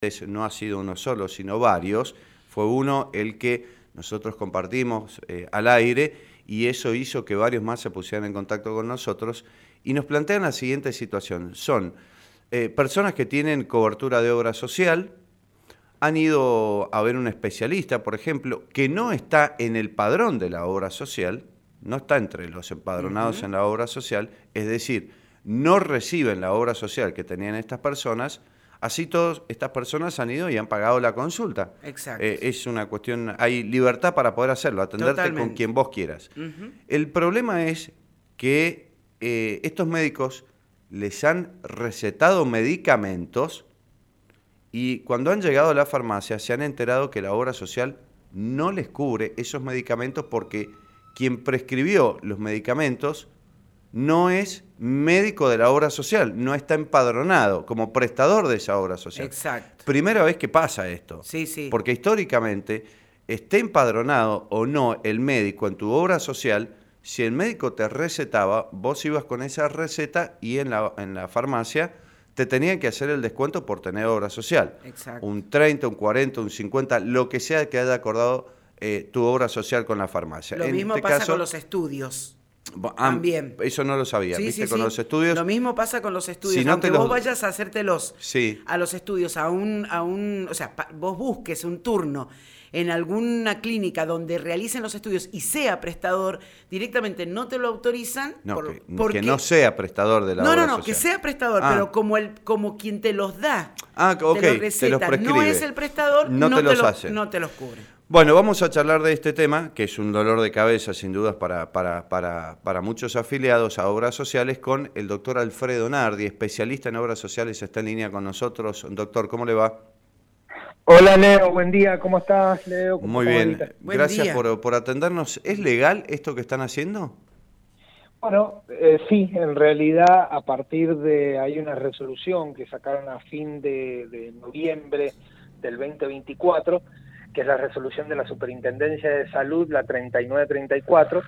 no ha sido uno solo, sino varios. Fue uno el que nosotros compartimos al aire y eso hizo que varios más se pusieran en contacto con nosotros y nos plantean la siguiente situación. Son personas que tienen cobertura de obra social, han ido a ver un especialista, por ejemplo, que no está en el padrón de la obra social, no está entre los empadronados en la obra social, es decir, no reciben la obra social que tenían estas personas. Así todas estas personas han ido y han pagado la consulta. Exacto. Es una cuestión, hay libertad para poder hacerlo, atenderte Totalmente. con quien vos quieras. El problema es que estos médicos les han recetado medicamentos y cuando han llegado a la farmacia se han enterado que la obra social no les cubre esos medicamentos porque quien prescribió los medicamentos no es médico de la obra social, no está empadronado como prestador de esa obra social. Exacto. Primera vez que pasa esto. Sí, sí. Porque históricamente, esté empadronado o no el médico en tu obra social, si el médico te recetaba, vos ibas con esa receta y en la farmacia te tenían que hacer el descuento por tener obra social. Exacto. Un 30, un 40, un 50, lo que sea que haya acordado tu obra social con la farmacia. Lo mismo pasa con los estudios. También. Eso no lo sabía, Sí, ¿viste? sí, con sí. los estudios. Lo mismo pasa con los estudios. Si no aunque vos vayas a hacértelos a los estudios, o sea, vos busques un turno en alguna clínica donde realicen los estudios y sea prestador, directamente no te lo autorizan. No, porque que no sea prestador de la obra social. No, que sea prestador, pero como quien te los da, ok, te los receta, no es el prestador, no te los cubre. Bueno, vamos a charlar de este tema, que es un dolor de cabeza, sin dudas, para muchos afiliados a obras sociales, con el doctor Alfredo Nardi, especialista en obras sociales, está en línea con nosotros. Doctor, ¿cómo le va? Hola, Leo, buen día, ¿cómo estás, Leo? Muy bien, gracias por atendernos. ¿Es legal esto que están haciendo? Bueno, sí, en realidad hay una resolución que sacaron a fin de noviembre del 2024, que es la resolución de la Superintendencia de Salud, la 3934.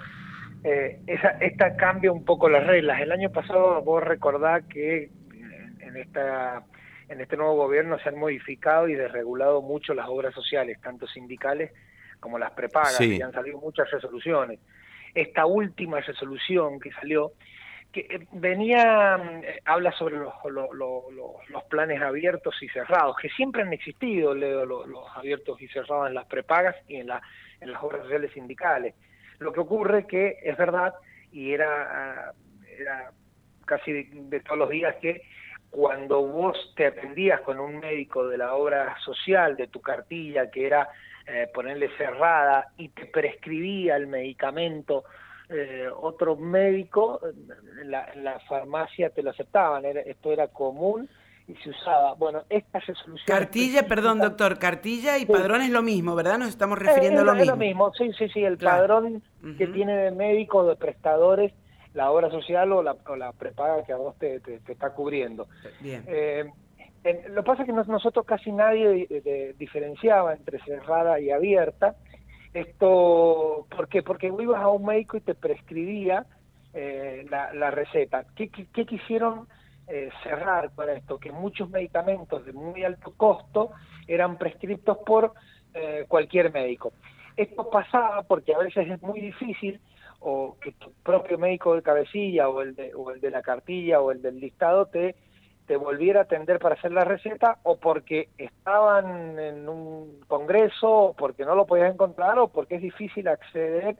Esta cambia un poco las reglas. El año pasado vos recordás que en este nuevo gobierno se han modificado y desregulado mucho las obras sociales, tanto sindicales como las prepagas, sí. Y han salido muchas resoluciones. Esta última resolución que salió, que habla sobre los planes abiertos y cerrados, que siempre han existido, Leo, los abiertos y cerrados en las prepagas y en las obras sociales sindicales. Lo que ocurre que es verdad, y era casi de todos los días, que cuando vos te atendías con un médico de la obra social, de tu cartilla, que era ponerle cerrada, y te prescribía el medicamento, otro médico, en la farmacia te lo aceptaban, esto era común y se usaba. Bueno, esta resolución... Cartilla, perdón, doctor, cartilla y padrón es lo mismo, ¿verdad? Nos estamos refiriendo a lo mismo. Es lo mismo, sí, el claro. Padrón que tiene de médicos, de prestadores, la obra social o la prepaga que a vos te está cubriendo. Bien. Lo que pasa es que nosotros casi nadie diferenciaba entre cerrada y abierta. ¿Por qué? Porque vos ibas a un médico y te prescribía la receta. ¿Qué quisieron cerrar con esto? Que muchos medicamentos de muy alto costo eran prescriptos por cualquier médico. Esto pasaba porque a veces es muy difícil o que tu propio médico de cabecilla o el de la cartilla o el del listado te volviera a atender para hacer la receta, o porque estaban en un congreso, o porque no lo podías encontrar, o porque es difícil acceder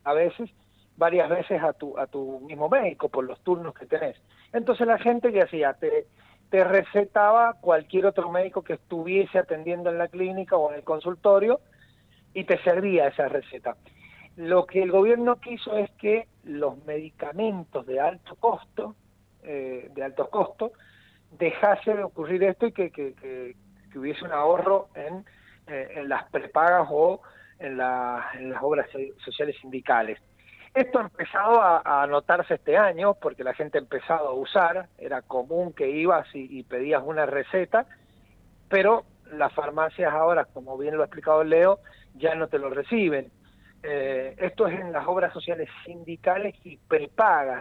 varias veces a tu mismo médico por los turnos que tenés. Entonces la gente que hacía, te recetaba cualquier otro médico que estuviese atendiendo en la clínica o en el consultorio y te servía esa receta. Lo que el gobierno quiso es que los medicamentos de alto costo, dejase de ocurrir esto y que hubiese un ahorro en las prepagas o en las obras sociales sindicales. Esto ha empezado a notarse este año porque la gente ha empezado a usar, era común que ibas y pedías una receta, pero las farmacias ahora, como bien lo ha explicado Leo, ya no te lo reciben. Esto es en las obras sociales sindicales y prepagas.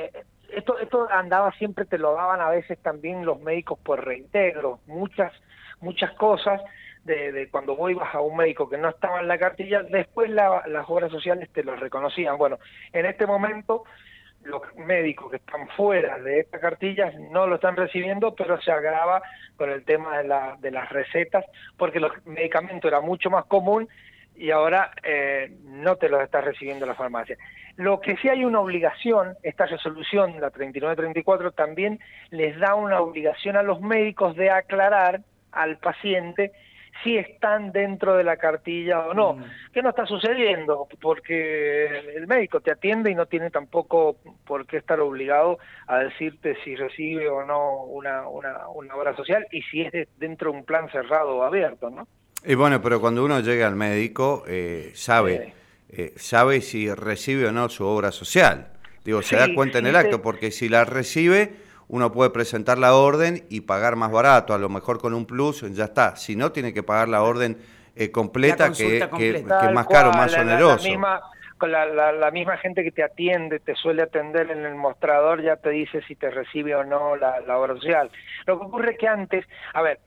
Esto andaba siempre, te lo daban a veces también los médicos por reintegro. muchas cosas de cuando vos ibas a un médico que no estaba en la cartilla, después las obras sociales te lo reconocían. Bueno, en este momento los médicos que están fuera de esta cartilla no lo están recibiendo, pero se agrava con el tema de las recetas, porque los medicamentos era mucho más común y ahora no te los está recibiendo la farmacia. Lo que sí hay una obligación, esta resolución, la 3934, también les da una obligación a los médicos de aclarar al paciente si están dentro de la cartilla o no. ¿Qué no está sucediendo? Porque el médico te atiende y no tiene tampoco por qué estar obligado a decirte si recibe o no una obra social y si es dentro de un plan cerrado o abierto, ¿no? Y bueno, pero cuando uno llega al médico, sabe si recibe o no su obra social. Digo, se da cuenta en el acto, porque si la recibe, uno puede presentar la orden y pagar más barato, a lo mejor con un plus, ya está. Si no, tiene que pagar la orden completa, que es más caro, más oneroso. La misma gente que te atiende, te suele atender en el mostrador, ya te dice si te recibe o no la obra social. Lo que ocurre es que antes, a ver,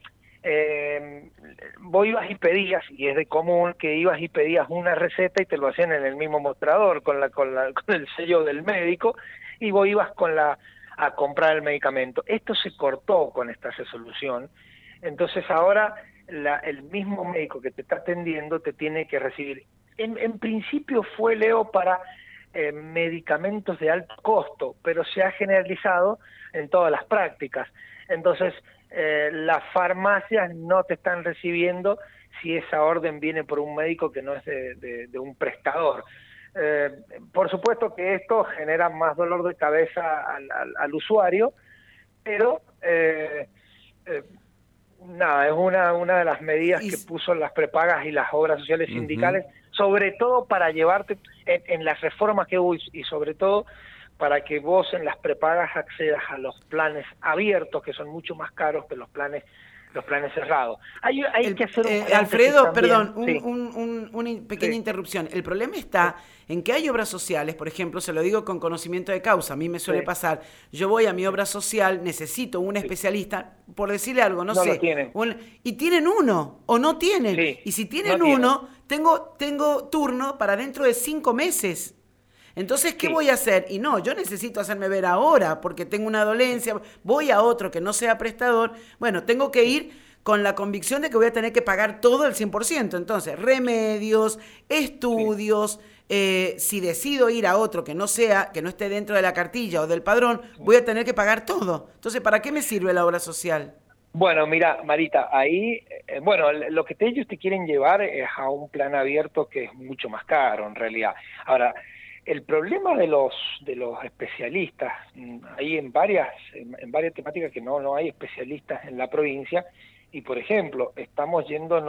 vos ibas y pedías, y es de común que ibas y pedías una receta y te lo hacían en el mismo mostrador, con el sello del médico, y vos ibas a comprar el medicamento. Esto se cortó con esta resolución, entonces ahora el mismo médico que te está atendiendo te tiene que recibir. En principio fue, Leo, para medicamentos de alto costo, pero se ha generalizado en todas las prácticas. Entonces, las farmacias no te están recibiendo si esa orden viene por un médico que no es de un prestador. Por supuesto que esto genera más dolor de cabeza al usuario, pero nada, es una de las medidas que puso las prepagas y las obras sociales sindicales, sobre todo para llevarte en las reformas que hubo y sobre todo para que vos en las prepagas accedas a los planes abiertos, que son mucho más caros que los planes cerrados. Hay que hacer Alfredo, perdón, una pequeña interrupción. El problema está en que hay obras sociales, por ejemplo, se lo digo con conocimiento de causa, a mí me suele pasar, yo voy a mi obra social, necesito un especialista, por decirle algo, no sé, y tienen uno, o no tienen, y si tienen uno, tengo turno para dentro de 5 meses. Entonces, ¿qué voy a hacer? Y no, yo necesito hacerme ver ahora porque tengo una dolencia, voy a otro que no sea prestador. Bueno, tengo que ir con la convicción de que voy a tener que pagar todo el 100%. Entonces, remedios, estudios, si decido ir a otro que no esté dentro de la cartilla o del padrón, voy a tener que pagar todo. Entonces, ¿para qué me sirve la obra social? Bueno, mira, Marita, ahí, lo que ellos te quieren llevar es a un plan abierto que es mucho más caro, en realidad. Ahora, el problema de los especialistas, hay en varias temáticas que no hay especialistas en la provincia, y por ejemplo, estamos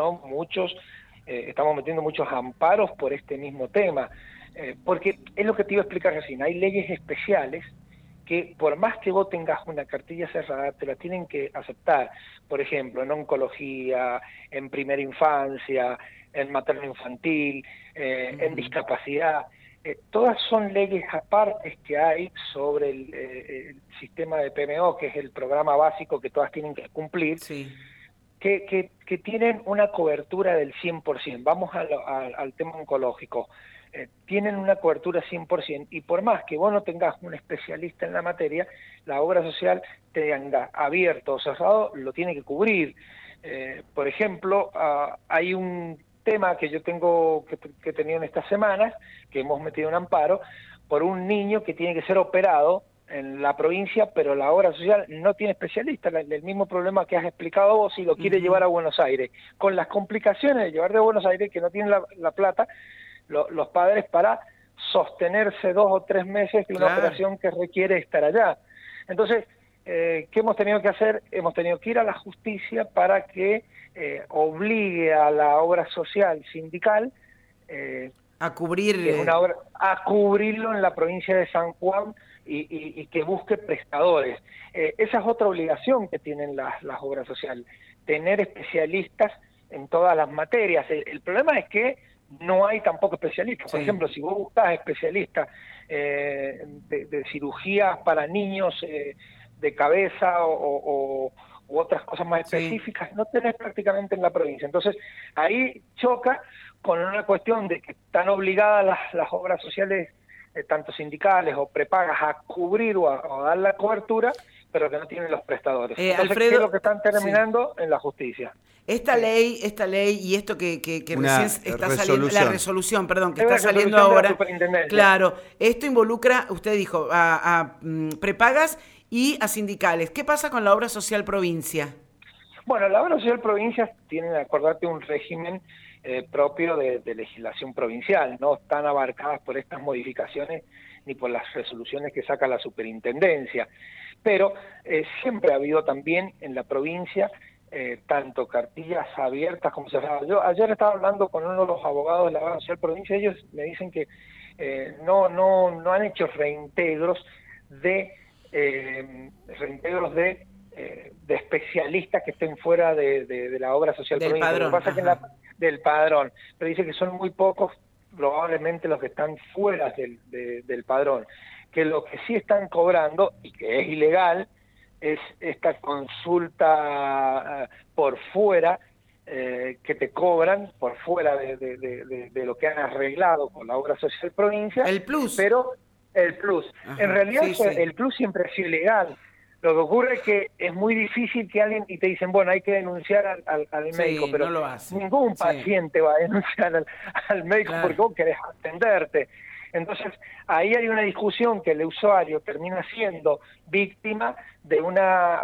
metiendo muchos amparos por este mismo tema, porque es lo que te iba a explicar recién, hay leyes especiales que por más que vos tengas una cartilla cerrada, te la tienen que aceptar, por ejemplo, en oncología, en primera infancia, en materno-infantil, en discapacidad. Todas son leyes aparte que hay sobre el sistema de PMO, que es el programa básico que todas tienen que cumplir, que tienen una cobertura del 100%. Vamos al tema oncológico. Tienen una cobertura 100%, y por más que vos no tengas un especialista en la materia, la obra social, tenga abierto o cerrado, lo tiene que cubrir. Por ejemplo, hay un tema que yo tengo que he tenido en estas semanas, que hemos metido un amparo por un niño que tiene que ser operado en la provincia, pero la obra social no tiene especialista, el mismo problema que has explicado vos, si lo quiere llevar a Buenos Aires, con las complicaciones de llevar de Buenos Aires, que no tienen la plata los padres para sostenerse 2 o 3 meses de una operación que requiere estar allá. Entonces, ¿qué hemos tenido que hacer? Hemos tenido que ir a la justicia para que obligue a la obra social sindical a cubrir a cubrirlo en la provincia de San Juan y que busque prestadores. Esa es otra obligación que tienen las obras sociales, tener especialistas en todas las materias. El problema es que no hay tampoco especialistas. Por ejemplo, si vos buscas especialistas de cirugías para niños de cabeza o u otras cosas más específicas, no tenés prácticamente en la provincia. Entonces, ahí choca con una cuestión de que están obligadas las obras sociales, tanto sindicales o prepagas, a cubrir o a dar la cobertura, pero que no tienen los prestadores. Entonces, Alfredo, ¿qué es lo que están terminando en la justicia? Esta ley y esto que recién está saliendo, la resolución, perdón, que está saliendo ahora, claro, esto involucra, usted dijo, a prepagas y a sindicales. ¿Qué pasa con la obra social provincia? Bueno, la obra social provincia tiene, acordate, un régimen propio de legislación provincial, no están abarcadas por estas modificaciones ni por las resoluciones que saca la superintendencia, pero siempre ha habido también en la provincia tanto cartillas abiertas como cerradas. Yo ayer estaba hablando con uno de los abogados de la obra social provincia, ellos me dicen que no han hecho reintegros de especialistas que estén fuera de la obra social del provincia. Padrón. Lo que pasa es que del padrón, pero dice que son muy pocos probablemente los que están fuera del padrón, que lo que sí están cobrando, y que es ilegal, es esta consulta por fuera, que te cobran por fuera de lo que han arreglado con la obra social provincia. El plus. Pero el plus. Ajá, en realidad sí. El plus siempre ha sido ilegal. Lo que ocurre es que es muy difícil que alguien, y te dicen, bueno, hay que denunciar al médico, pero no lo hace. Ningún paciente va a denunciar al médico, claro, porque vos querés atenderte. Entonces, ahí hay una discusión que el usuario termina siendo víctima de una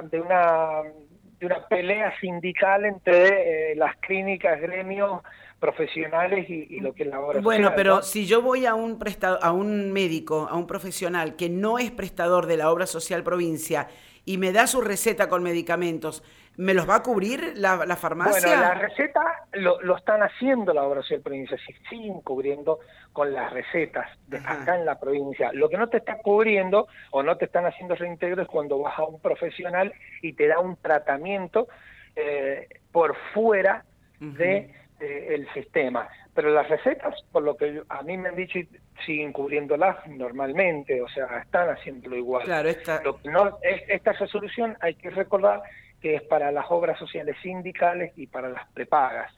pelea sindical entre las clínicas, gremios profesionales y lo que es la obra social. Bueno, pero ¿no? si yo voy a un médico, a un profesional que no es prestador de la obra social provincia y me da su receta con medicamentos, ¿me los va a cubrir la farmacia? Bueno, la receta lo están haciendo la obra social provincia, siguen cubriendo con las recetas de acá en la provincia. Lo que no te está cubriendo o no te están haciendo reintegro es cuando vas a un profesional y te da un tratamiento por fuera de el sistema. Pero las recetas, por lo que a mí me han dicho, siguen cubriéndolas normalmente, o sea, están haciéndolo igual. Claro, esta resolución hay que recordar que es para las obras sociales sindicales y para las prepagas.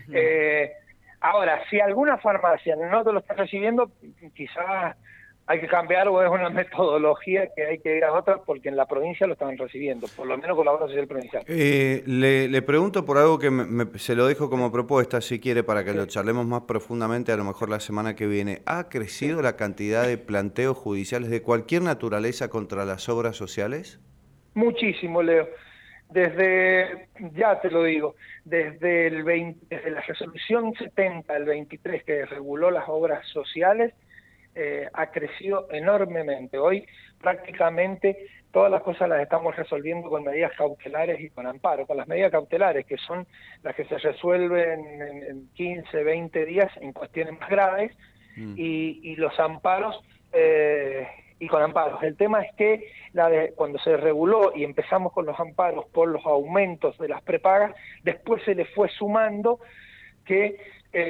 Ahora, si alguna farmacia no te lo está recibiendo, quizás hay que cambiar, o es una metodología que hay que ir a otra, porque en la provincia lo están recibiendo, por lo menos con la obra social provincial. Le pregunto por algo que se lo dejo como propuesta, si quiere, para que lo charlemos más profundamente, a lo mejor la semana que viene. ¿Ha crecido la cantidad de planteos judiciales de cualquier naturaleza contra las obras sociales? Muchísimo, Leo. Ya te lo digo, desde la resolución 70 al 23 que reguló las obras sociales, ha crecido enormemente. Hoy prácticamente todas las cosas las estamos resolviendo con medidas cautelares y con amparo. Con las medidas cautelares, que son las que se resuelven en 15, 20 días en cuestiones más graves, y los amparos, y con amparos. El tema es que cuando se reguló y empezamos con los amparos por los aumentos de las prepagas, después se le fue sumando que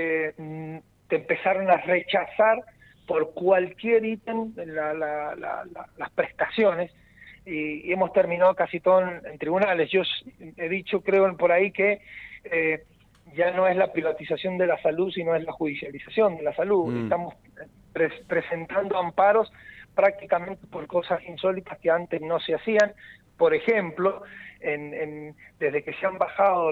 te empezaron a rechazar por cualquier ítem las prestaciones, y hemos terminado casi todo en tribunales. Yo he dicho, creo por ahí, que ya no es la privatización de la salud, sino es la judicialización de la salud. Estamos presentando amparos prácticamente por cosas insólitas que antes no se hacían. Por ejemplo, desde que se han bajado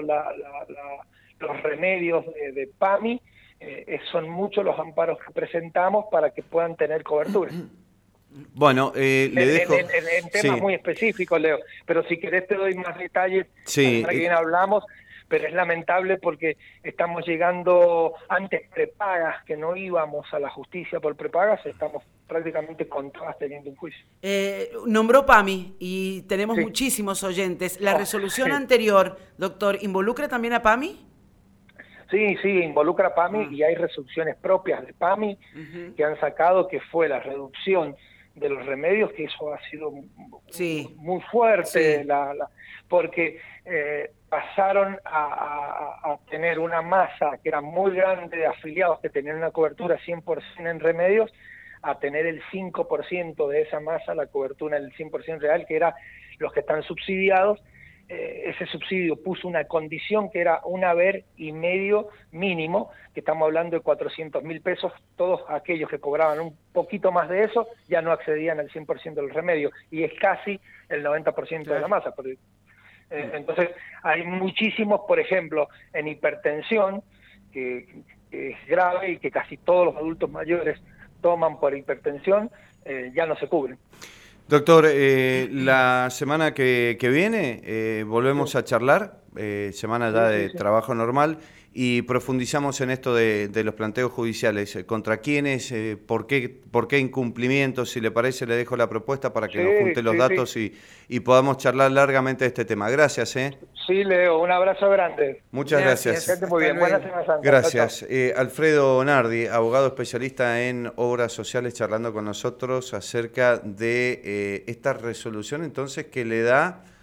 los remedios de PAMI, son muchos los amparos que presentamos para que puedan tener cobertura. Bueno, le dejo... En temas muy específicos, Leo, pero si querés te doy más detalles, sí, la que bien hablamos, pero es lamentable porque estamos llegando antes prepagas, que no íbamos a la justicia por prepagas, estamos prácticamente con todas teniendo un juicio. Nombró PAMI y tenemos muchísimos oyentes. ¿La resolución anterior, doctor, involucra también a PAMI? Sí, involucra a PAMI y hay resoluciones propias de PAMI que han sacado, que fue la reducción de los remedios, que eso ha sido muy fuerte, porque pasaron a tener una masa que era muy grande de afiliados que tenían una cobertura 100% en remedios, a tener el 5% de esa masa, la cobertura del 100% real, que era los que están subsidiados, ese subsidio puso una condición que era un haber y medio mínimo, que estamos hablando de 400.000 pesos, todos aquellos que cobraban un poquito más de eso ya no accedían al 100% del remedio, y es casi el 90% de la masa. Entonces, hay muchísimos, por ejemplo, en hipertensión, que es grave y que casi todos los adultos mayores toman por hipertensión, ya no se cubren. Doctor, la semana que viene volvemos a charlar, semana ya de trabajo normal, y profundizamos en esto de los planteos judiciales. ¿Contra quiénes? ¿Por qué incumplimientos? Si le parece, le dejo la propuesta para que nos junte los datos y podamos charlar largamente de este tema. Gracias. Sí, Leo, un abrazo grande. Muchas gracias. Muy bien. Buenas Semana Santa. Gracias. Alfredo Nardi, abogado especialista en obras sociales, charlando con nosotros acerca de esta resolución entonces que le da